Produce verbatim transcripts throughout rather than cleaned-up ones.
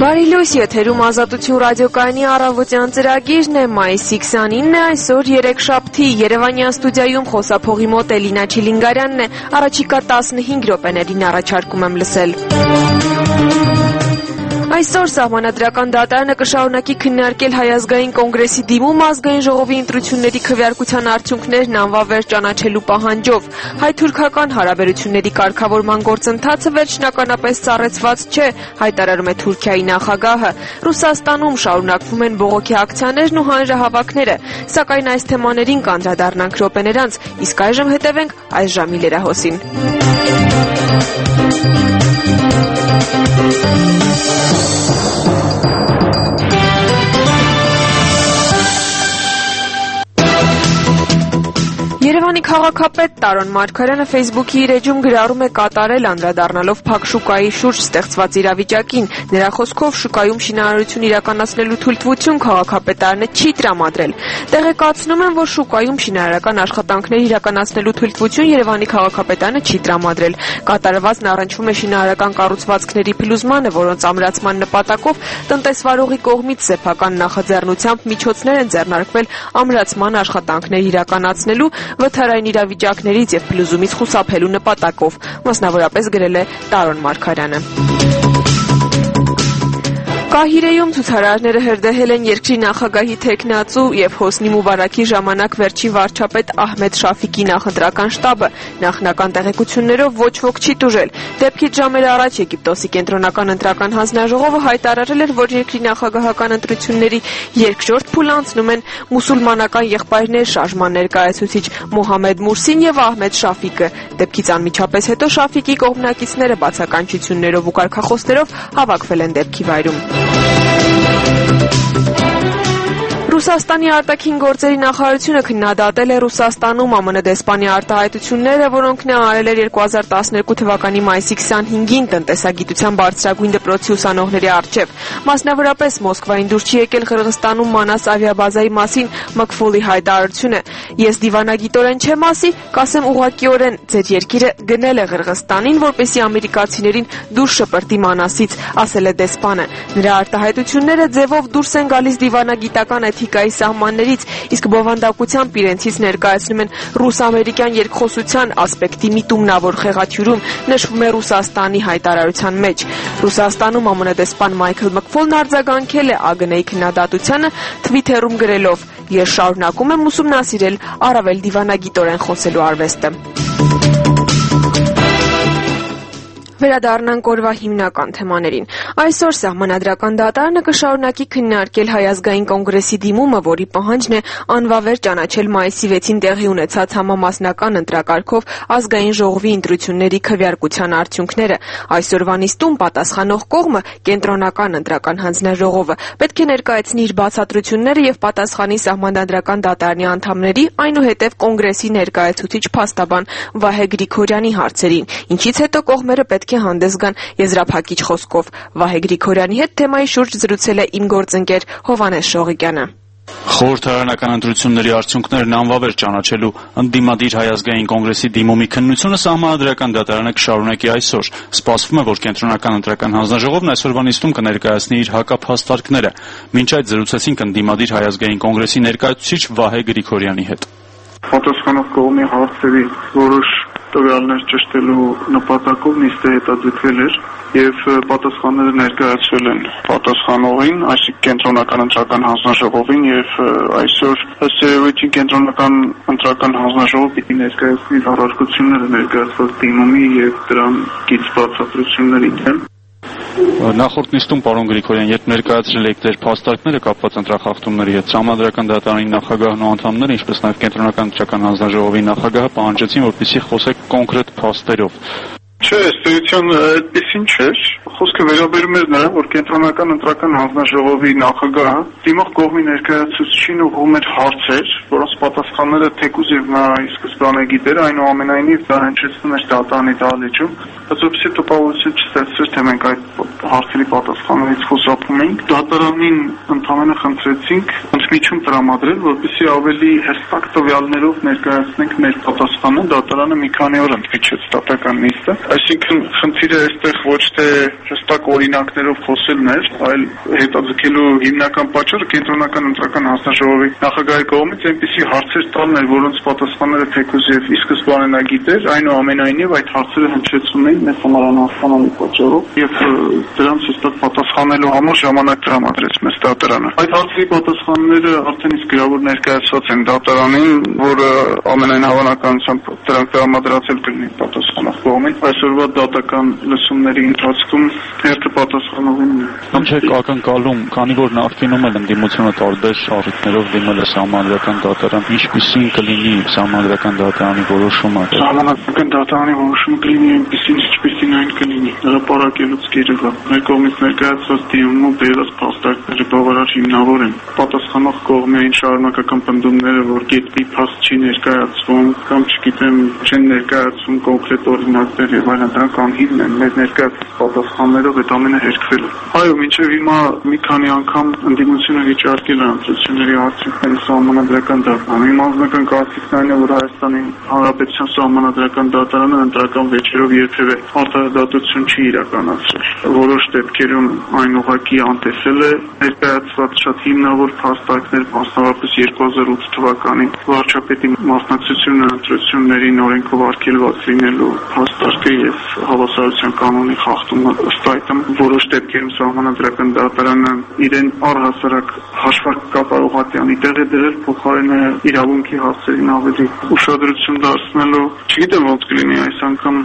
Բարի լույս, եթերում Ազատություն ռադիոկայանի առավոտյան ծրագիրն է, մայիսի քսանինը, այսօր երեքշաբթի, Երևանյան ստուդիայում խոսափողի մոտ Էլինա Չիլինգարյանն է, առաջիկա տասնհինգ րոպեներին առաջարկում եմ լսել։ Այսօր Սահմանադրական դատարանը կշարունակի քննարկել Հայ ազգային կոնգրեսի դիմում ազգային ժողովի ընտրությունների քվեարկության արդյունքներն անվավեր ճանաչելու պահանջով։ Հայ-թուրքական հարաբերությունների կարգավորման գործընթացը վերջնականապես սառեցված չէ, հայտարարում է Թուրքիայի նախագահը։ Ռուսաստանում շարունակվում են բողոքի ակցիաներն ու հանրահավաքները, սակայն այս թեմաներին կանդրադառնանք րոպեներ անց, իսկ այժմ հետևենք այս ժամի լրահոսին։ Երևանի քաղաքապետ Տարոն Մարգարյանը Facebook-ի իր էջում գրառում է կատարել անդրադառնալով փակ շուկայի շուրջ ստեղծված իրավիճակին։ Նրա խոսքով շուկայում շինարարություն իրականացնելու թույլտվություն քաղաքապետարանը չի տրամադրել։ Տեղեկացնում են, որ շուկայում շինարարական աշխատանքներ իրականացնելու թույլտվություն Երևանի քաղաքապետարանը չի տրամադրել։ Կատարվածն առնչվում է շինարարական կառուցվածքների փլուզմանը, որոնց ամրացման նպատակով տնտեսվարողի կողմից սեփական նախաձեռնությամբ միջոցներ են ձեռնարկվել ամրացման աշխատանքներ իրականացնելու, վթարային իրավիճակներից և փլուզումից խուսափելու նպատակով, մասնավորապես գրել է Տարոն Մարգարյանը։ Կահիրեում ցուցարարները հրդեհել են երկրի նախագահի թեկնածու և Հոսնի Մուբարաքի ժամանակ վերջին վարչապետ Ահմեդ Շաֆիկի նախընտրական շտաբը։ Նախնական տեղեկություններով ոչ ոք չի տուժել։ Դեպքից ժամեր առաջ Եգիպտոսի կենտրոնական ընտրական հանձնաժողովը հայտարարել էր, որ երկրի նախագահական ընտրությունների երկրորդ փուլը անցնում են մուսուլմանական եղբայրներ շարժման ներկայացուցիչ Մոհամեդ Մուրսին և Ահմեդ Շաֆիկը։ Դեպքից անմիջապես հետո Շաֆիկի կողմնակիցները բացականչություններով ու կարգախոսներով հավաքվել են դեպքի վայրում։ Ռուսաստանի արտաքին գործերի նախարարությունը քննադատել է Ռուսաստանում ԱՄՆ դեսպանի արտահայտությունները, որոնք նա արել էր երկու հազար տասներկու թվականի մայիսի քսանհինգին տնտեսագիտության բարձրագույն դպրոցի ուսանողների առջև։ Մասնավորապես Մոսկվային դուր չի եկել Қырғызստանում Մանաս ավիաբազայի մասին Մկֆոլի հայտարարությունը։ Ես դիվանագիտորեն չեմ ասի, կասեմ ուղղակիորեն, ձեր երկիրը գնել է Қырғызстанին, որպեսզի ամերիկացիներին դուրս շպրտի Մանասից, ասել է դեսպանը։ Նրա արտահայտությունները ձևով դուրս են գալիս դիվանագիտական էթիկայի սահմաններից, իսկ բովանդակությամբ իրենցից ներկայացնում են ռուս-ամերիկյան երկխոսության ասպեկտի միտումնավոր խեղաթյուրում, նշվում է Ռուսաստանի հայտարարության մեջ։ Ռուսաստանում ԱՄՆ դեսպան Մայքլ Մկֆոլն արձագանքել է ԱԳՆ-ի քննադատությանը Twitter-ում գրելով. «Ես շարունակում եմ ուսումնասիրել առավել դիվանագիտորեն խոսելու արվեստը»։ Վերադառնանք օրվա հիմնական թեմաներին։ Այսօր Սահմանադրական դատարանը կշարունակի քննարկել Հայ ազգային կոնգրեսի դիմումը, որի պահանջն է անվավեր ճանաչել մայիսի վեցին տեղի ունեցած համամասնական ընտրակարգով ազգային ժողովի ընտրությունների քվեարկության արդյունքները։ Այսօրվա նիստում պատասխանող կողմը, կենտրոնական ընտրական հանձնաժողովը, պետք է ներկայացնի իր բացատրությունները և պատասխանի Սահմանադրական դատարանի անդամների, այնուհետև կոնգրեսի ներկայացուցիչ փաստաբան Վահե Գրիգորյանի հարցերին, ինչից հետո կողմերը պետք է հանդես գան եզրափակիչ խոսքով։ Վահե Գրիգորյանի հետ թեմայի շուրջ զրուցել է իմ գործընկեր Հովհաննես Շողիկյանը։ Խորհրդարանական ընտրությունների արդյունքներն անվավեր ճանաչելու ընդդիմադիր Հայ ազգային կոնգրեսի դիմումի քննությունը Սահմանադրական դատարանը կշարունակի այսօր։ Սպասվում է, որ կենտրոնական ընտրական հանձնաժողովն այսօրվա նիստում կներկայացնի իր հակափաստարկները։ Մինչ այդ զրուցեցինք ընդդիմադիր Հայ ազգային կոնգրեսի ներկայացուցիչ Վահե Գրիգորյանի հետ։ Պատասխանող կողմի հարցերի որոշ տվյալներ ճշտելու նպատակով նիստը հետաձգվել էր եւ պատասխանները ներկայացվել են պատասխանողին, այսինքն կենտրոնական ընտրական հանձնաժողովին եւ այսօր ըստ երևույթին կենտրոնական ընտրական հանձնաժողովը պիտի ներկայացնի առարկությունները ներկայացված դիմումի եւ դրան կից բացատրությունների դեմ։ Նախորդ նիստում պարոն Գրիգորյան, երբ ներկայացրել եք ձեր փաստարկները կապված ընտրախախտումների հետ, Սահմանադրական դատարանի նախագահն ու անդամները, ինչպես նաև կենտրոնական ընտրական հանձնաժողովի նախագահը պահանջեցին, որպեսզի խոսեք կոնկրետ փաստերով։ Չէ, ըստ էության այդպեսին չէր։ Խոսքը վերաբերում էր նրան, որ կենտրոնական ընտրական հանձնաժողովի նախագահը դիմող կողմի ներկայացուցիչին ուղղում էր հարցեր, որոնց պատասխանները թեկուզ եւ նա ի սկզբանե գիտեր, այնուամենայնիվ դա հնչեցնում էր դատարանի դահլիճում, բայց որպեսզի տպավորություն չստեղծվեր, թե մենք այդ հարցերի պատասխաններից խուսափում ենք, դատարանին ընդհանրապես խնդրեցինք ընդմիջում տրամադրել, որպեսզի ավելի հստակ տվյալներով ներկայացնենք մեր պատասխանը։ Դատարանը մի քանի օր ընդմիջեց դատական նիստը, Այսինքն խնդիրը այստեղ ոչ թե հստակ օրինակներով խոսելն էր, այլ հետաձգելու հիմնական պատճառը կենտրոնական ընտրական հանձնաժողովի նախագահի կողմից այնպիսի հարցեր տալն էր, որոնց պատասխանները թեկուզ եւ ի սկզբանե նա գիտեր, այնուամենայնիվ այդ հարցերը հնչեցում էին մեզ համար անհասկանալի պատճառով եւ դրանց հստակ պատասխանելու համար ժամանակ տրամադրեց մեզ դատարանը։ Այդ հարցերի պատասխանները արդեն իսկ գրավոր ներկայացված են դատարանին, որը ամենայն հավանականությամբ դրանք տրամադրացել կլինի պատասխանող կողմին։ Այսօրվա դատական լսումների ընթացքում հերթը պատասխանողին է։ Ինչ է ակնկալում, քանի որ նախկինում էլ ընդդիմությունը տարբեր շարժիքներով դիմել է Սահմանադրական դատարան, ինչպիսին կլինի Սահմանադրական դատարանի որոշումը։ Սահմանադրական դատարանի որոշումը կլինի այնպիսին, ինչպիսին այն կլինի։ Հրապարակելուց գերեվա։ Մեր կողմից ներկայացված դիմումը բերված փաստարկները բավարար հիմնավոր են։ Պատասխանող կողմի այն շարունակական պնդումները, որ գետի փաստ չի ներկայացվում կամ չգիտեմ չեն ներկայացվում կոնկրետ օրինակներ եւ այլն, դրանք անհիմն են։ Մեր ներկայացված պատասխաններով այդ ամենը հերքվել է։ Այո, մինչև հիմա մի քանի անգամ ընդդիմությունը վիճարկել է ընտրությունների արդյունքների Սահմանադրական դատարանը։ Իմ անձնական կարծիքն այն է, որ Հայաստանի Հանրապետության Սահմանադրական դատարանը ընտրական վեճերով երբևէ արտահայտություն չի իրականացրել։ Որոշ դեպքերում այն ուղղակի անտեսել է ներկայացված շատ հիմնավոր փաստարկներ, մասնավորապես երկու հազար ութ թվականին վարչապետի մասնակցությունը ընտրություններին օրենքով արգելված լինելու փաստարկը եւ հավասարության կանոնի խախտումը, ըստ այդմ որոշ դեպքերում Սահմանադրական դատարանը իրեն առհասարակ հաշվարկ կատարողատյանի տեղ է դրել, փոխարենը իրավունքի հարցերին ավելի ուշադրություն դարձնելու։ Չգիտեմ ոնց կլինի այս անգամ։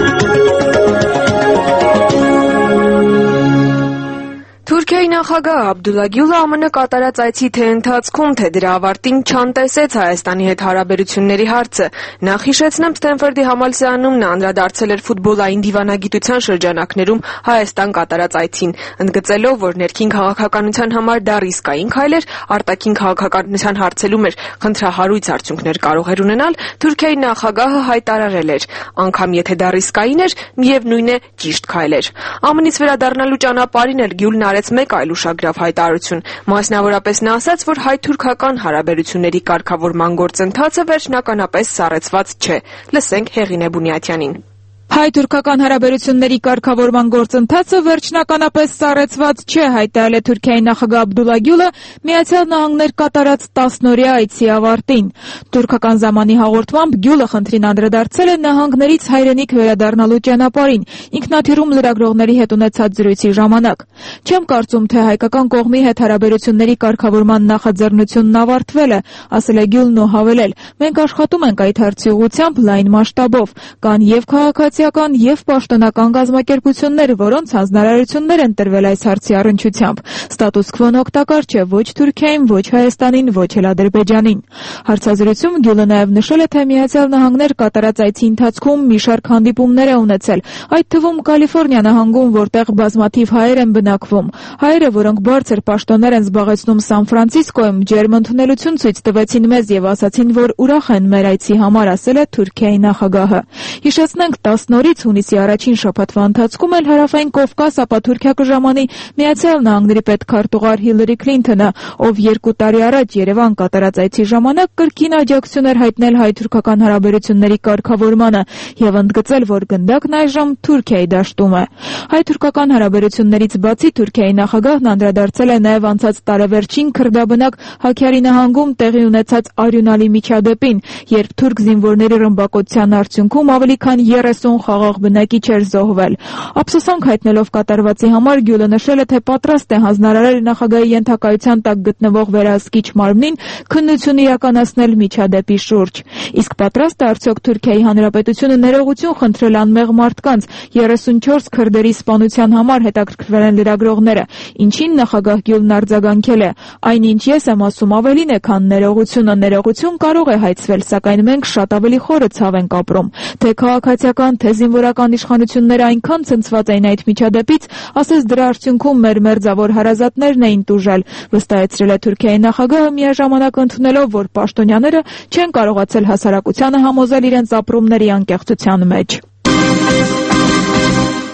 Թուրքիայի նախագահ Աբդուլլա Գյուլը ԱՄՆ կատարած այցի թե ընթացքում, թե դրա ավարտին չանտեսեց Հայաստանի հետ հարաբերությունների հարցը։ Նախ հիշեցնեմ, Սթենֆորդի համալսարանում նա անդրադարձել էր ֆուտբոլային դիվանագիտության շրջանակներում Հայաստան կատարած այցին, ընդգծելով, որ ներքին քաղաքականության համար դա ռիսկային քայլ էր, արտաքին քաղաքականության հարցերում էր խնդրահարույց արդյունքներ կարող էր ունենալ, Թուրքիայի նախագահը հայտարարել էր, անգամ եթե դա ռիսկային էր, միևնույն է ճիշտ քայլ էր։ ԱՄՆ-ից վերադառնալու ճանապարհին էլ Գյուլն արեց մեկ այլ ուշագրավ հայտարարություն, մասնավորապես նա ասաց, որ հայ-թուրքական հարաբերությունների կարգավորման գործընթացը վերջնականապես սառեցված չէ։ Լսենք Հեղինե Բունյաթյանին։ Հայ-թուրքական հարաբերությունների կարգավորման գործընթացը վերջնականապես սառեցված չէ, հայտարարել է Թուրքիայի նախագահ Աբդուլլա Գյուլը Միացյալ Նահանգներ կատարած տասնօրյա այցի ավարտին։ Թուրքական զամանի հաղորդմամբ Գյուլը խնդրին անդրադարձել է նահանգներից հայրենիք վերադառնալու ճանապարհին, ինքնաթիռում լրագրողների հետ ունեցած զրույցի ժամանակ։ Չեմ կարծում, թե հայկական կողմի հետ հարաբերությունների կարգավորման նախաձեռնությունն ավարտվել է, ասել է Գյուլն ու հավելել. մենք աշխատում ենք այդ հարցի ուղղությամբ լայն մասշտաբով, կան եւ քաղաքացիական եւ պաշտոնական կազմակերպություններ, որոնց հանձնարարություններ են տրվել այս հարցի առնչությամբ։ Ստատուս քվոն օգտակար չէ ոչ Թուրքիային, ոչ Հայաստանին, ոչ էլ Ադրբեջանին։ Հարցազրույցում Գյուլը նաեւ նշել է, թե Միացյալ Նահանգներ կատարած այցի ընթացքում մի շարք հանդիպումներ է ունեցել, այդ թվում Կալիֆոռնիա նահանգում, որտեղ բազմաթիվ հայեր են բնակվում։ Հայերը, որոնք բարձր պաշտոններ են զբաղեցնում Սան Ֆրանցիսկոյում, ջերմ ընդունելություն ցույց տվեցին մեզ եւ ասացին, որ ուրախ են մեր այցի համար, ասել է Թուրքիայի նախագահը։ Հիշեցնենք, տասնօրից հունիսի առաջին շաբաթվա ընթացքում էլ Հարավային Կովկաս, ապա Թուրքիա կժամանի Միացյալ Նահանգների պետքարտուղար Հիլարի Քլինթոնը, ով երկու տարի առաջ Երևան կատարած այցի ժամանակ կրկին աջակցություն էր հայտնել հայ-թուրքական հարաբերությունների կարգավորմանը եւ ընդգծել, որ գնդակն այժմ Թուրքիայի դաշտում է։ Հայ-թուրքական հարաբերություններից բացի Թուրքիայի նախագահն անդրադարձել է նաեւ անցած տարեվերջին քրդաբնակ Հաքյարի նահանգում տեղի ունեցած արյունալի միջադեպին, երբ թուրք զինվորների ռմբակոծության արդյունքում ավելի քան երեսուն խաղաղ բնակիչ էր զոհվել։ Ափսոսանք հայտնելով կատարվածի համար Գյուլը նշել է, թե պատրաստ է հանձնարարել նախագահի ենթակայության տակ գտնվող վերահսկիչ մարմնին քննություն իրականացնել միջադեպի շուրջ։ Իսկ պատրաստ է արդյոք Թուրքիայի Հանրապետությունը ներողություն խնդրել անմեղ մարդկանց երեսունչորս քրդերի սպանության համար, հետաքրքրվել են լրագրողները, ինչին նախագահ Գյուլն արձագանքել է. այնինչ ես եմ ասում ավելին է, քան ներողությունը, ներողություն կարող է հայցվել, սակայն մենք շատ ավելի խորը ցավ ենք ապրում։ Թե քաղաքացիական, թե զինվորական իշխանությունները այնքան ցնցված էին այդ միջադեպից, ասես դրա արդյունքում մեր մերձավոր հարազատներն էին տուժել, վստահեցրել է Թուրքիայի նախագահը, միաժամանակ ընդունելով, որ պաշտոնյաները չեն կարողացել հասարակությանը համոզել իրենց ապրումների անկեղծության մեջ։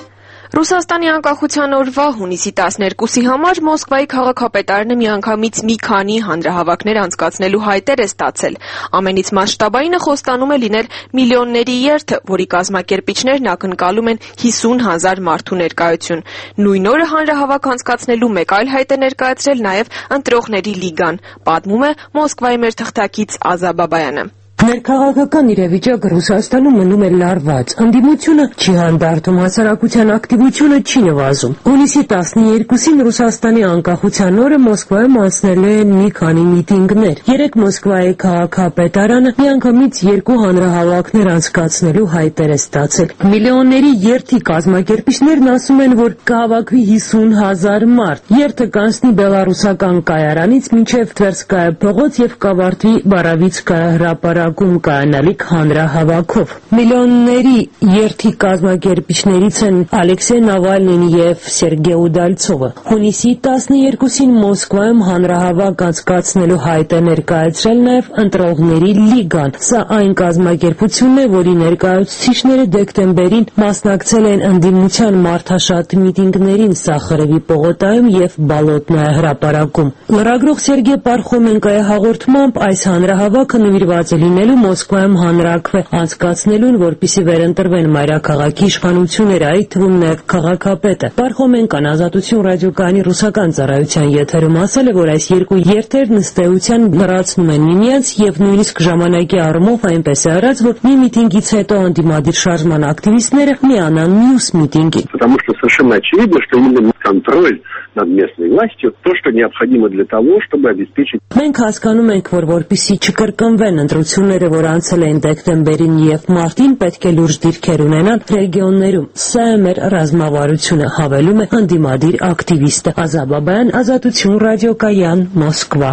Ռուսաստանի անկախության օրվա հունիսի տասներկուսի համար Մոսկվայի քաղաքապետարանը միանգամից մի քանի հանրահավաքներ անցկացնելու հայտեր է ստացել։ Ամենից մասշտաբայինը խոստանում է լինել միլիոնների երթը, որի կազմակերպիչներն ակնկալում են հիսուն հազար մարդու ներկայություն։ Նույն օրը հանրահավաք անցկացնելու մեկ այլ հայտ է ներկայացրել նաև ընտրողների լիգան, պատմում է Մոսկվայի մեր թղթակից Ազա Բաբայանը։ Ներքաղաքական իրավիճակը Ռուսաստանում մնում է լարված, ընդդիմությունը չի հանդարտում, հասարակության ակտիվությունը չի նվազում։ Հունիսի տասներկուսին Ռուսաստանի անկախության օրը Մոսկվայում անցնել են մի քանի միտինգներ։ Երեկ Մոսկվայի քաղաքապետարանը միանգամից երկու հանրահավաքներ անցկացնելու հայտեր է ստացել։ Միլիոնների երթի կազմակերպիչներն ասում են, որ կհավաքվի հիսուն հազար մարդ։ Երթը կանցնի բելառուսական կայարանից մինչև Տվերսկայա փողոց եւ կավարտվի Բարավիցկայա հրապարակ կայանալիք հանրահավաքով։ Միլիոնների երթի կազմակերպիչներից են Ալեքսեյ Նավալնին եւ Սերգեյ Ուդալցովը։ Հունիսի տասներկուսին Մոսկվայում հանրահավաք անցկացնելու հայտ է ներկայացրել նաեւ ընտրողների լիգան։ Սա այն կազմակերպությունն է, որի ներկայացուցիչները դեկտեմբերին մասնակցել են ընդդիմության մարդաշատ միտինգներին Սախարովի պողոտայում եւ Բալոտնայա հրապարակում։ Լրագրող Սերգեյ Պարխոմենկոյի հաղորդմամբ այս հանրահավաքը նվիրված է լինելու Մոսկվայում հանրաքվե անցկացնելուն, որպեսզի վերընտրվեն մայրաքաղաքի իշխանությունները, այդ թվում նաև քաղաքապետը։ Պարխոմենկոն Ազատություն ռադիոկայանի ռուսական ծառայության եթերում ասել է, որ այս երկու երթերն ըստ էության լրացնում են միմյանց եւ նույնիսկ ժամանակի առումով այնպես է արած, որ մի միտինգից հետո անդիմադիր շարժման ակտիվիստները միանան մյուս միտինգին։ Потому что совершенно очевидно, что именно контроль над местной властью то, что необходимо для того, чтобы обеспечить. Մենք հասկանում ենք, որ որպեսզի չկրկնվեն ընտրությունները, որ անցել են դեկտեմբերին եւ մարտին, պետք է լուրջ դիրքեր ունենան ռեգիոններում։ Սա է մեր ռազմավարությունը, հավելում է ընդդիմադիր ակտիվիստը։ Ազա Բաբայան, Ազատություն ռադիոկայան, Մոսկվա։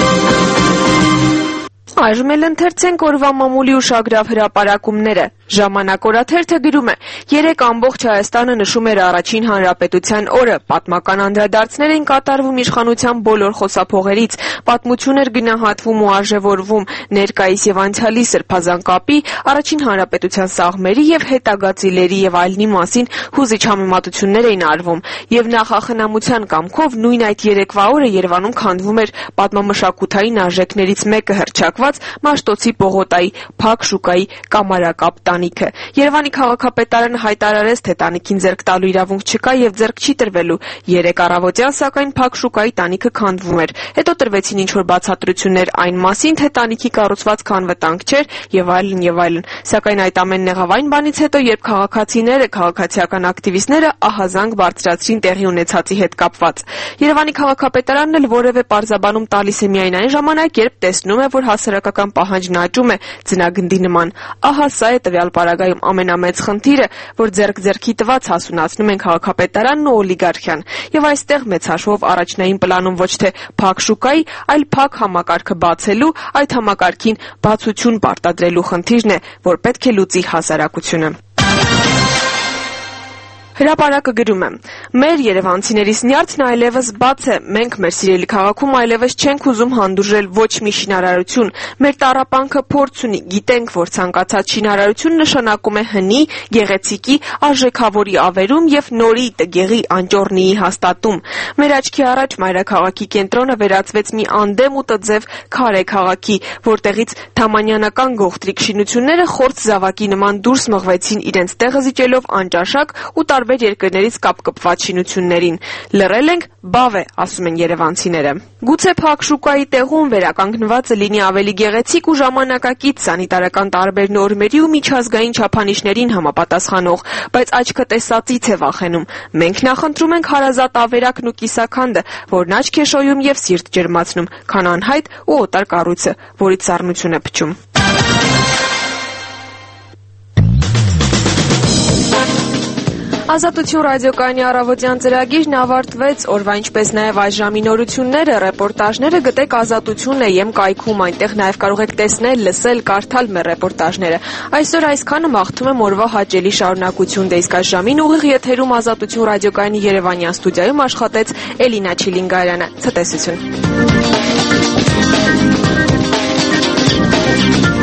Այժմ էլ ընթերցենք օրվա մամուլի ուշագրավ հրապարակումները։ Ժամանակ օրաթերթը գրում է. երեկ ամբողջ Հայաստանը նշում էր առաջին հանրապետության օրը, պատմական անդրադարձներ են կատարվում իշխանության բոլոր խոսափողերից, պատմություն էր գնահատվում ու արժևորվում ներկայիս եւ անցյալի սրբազան կապի, առաջին հանրապետության սաղմերի եւ հետագա ծիլերի եւ այլնի մասին հուզիչ համեմատություններ էին արվում, եւ նախախնամության կամքով նույն այդ երեկվա օրը Երևանում քանդվում էր պատմամշակութային արժեքներից մեկը հռչակված Մաշտոցի պողոտայի Փակ շուկայի կամարակապ տանիքը։ Երևանի քաղաքապետարանը հայտարարեց, թե տանիքին ձեռք տալու իրավունք չկա եւ ձեռք չի տրվելու։ Երեկ առավոտյան սակայն Փակ շուկայի տանիքը քանդվում էր։ Հետո տրվեցին ինչ-որ բացատրություններ այն մասին, թե տանիքի կառուցվածքը անվտանգ չէր եւ այլն եւ այլն։ Սակայն այդ ամենն եղավ այն բանից հետո, երբ քաղաքացիները, քաղաքացիական ակտիվիստները ահազանգ բարձրացրին տեղի ունեցածի հետ կապված։ Երևանի քաղաքապետարանն էլ որևէ պարզաբանում տալիս է միայն այն ժամանակ, երբ տեսնում է, որ հասարակական պահանջն աճում է ձնագնդի նման։ Ահա սա է տվյալ պարագայում ամենամեծ խնդիրը, որ ձեռք-ձեռքի տված հասունացնում են քաղաքապետարանն ու օլիգարխիան։ Եվ այստեղ մեծ հաշվով առաջնային պլանում ոչ թե փակ շուկայի, այլ փակ համակարգը բացելու, այդ համակարգին բացություն պարտադրելու խնդիրն է, որ պետք է լուծի հասարակությունը։ Հրապարակը գրում է. մեր երևանցիներիս նյարդն այլևս բաց է, մենք մեր սիրելի քաղաքում այլևս չենք ուզում հանդուրժել ոչ մի շինարարություն, մեր տառապանքը փորձ ունի, գիտենք, որ ցանկացած շինարարություն նշանակում է հնի, գեղեցիկի, արժեքավորի ավերում եւ նորի տգեղի անճոռնիի հաստատում։ Մեր աչքի առաջ մայրաքաղաքի կենտրոնը վերածվեց մի անդեմ ու տձև քարե քաղաքի, որտեղից թամանյանական գողտրիկ շինությունները խորց զավակի նման դուրս մղվեցին իրենց տեղը զիջելով անճաշակ ու տարբեր երկրներից կապկպված շինություններին։ Լռել ենք, բավ է, ասում են երևանցիները։ Գուցե Փակ շուկայի տեղում վերականգնվածը լինի ավելի գեղեցիկ ու ժամանակակից սանիտարական տարբեր նորմերի ու միջազգային չափանիշներին համապատասխանող, բայց աչքը տեսածից է վախենում։ Մենք նախընտրում ենք հարազատ ավերակն ու կիսաքանդը, որն աչք է շոյում եւ սիրտ ջերմացնում, քան անհայտ ու օտար կառույցը, որից սառնություն է փչում։ Ազատություն ռադիոկայանի առավոտյան ծրագիրն ավարտվեց, օրվա ինչպես նաև այս ժամի նորությունները, ռեպորտաժները գտեք Ազատություն է եմ կայքում, այնտեղ նաև կարող եք տեսնել, լսել, կարդալ մեր ռեպորտաժները։ Այսօր այսքանը, մաղթում եմ օրվա հաճելի շարունակություն, դե իսկ այս ժամին ուղիղ եթերում Ազատություն ռադիոկայանի Երևանյան ստուդիայում աշխատեց Էլինա Չիլինգարյանը։ Ցտեսություն։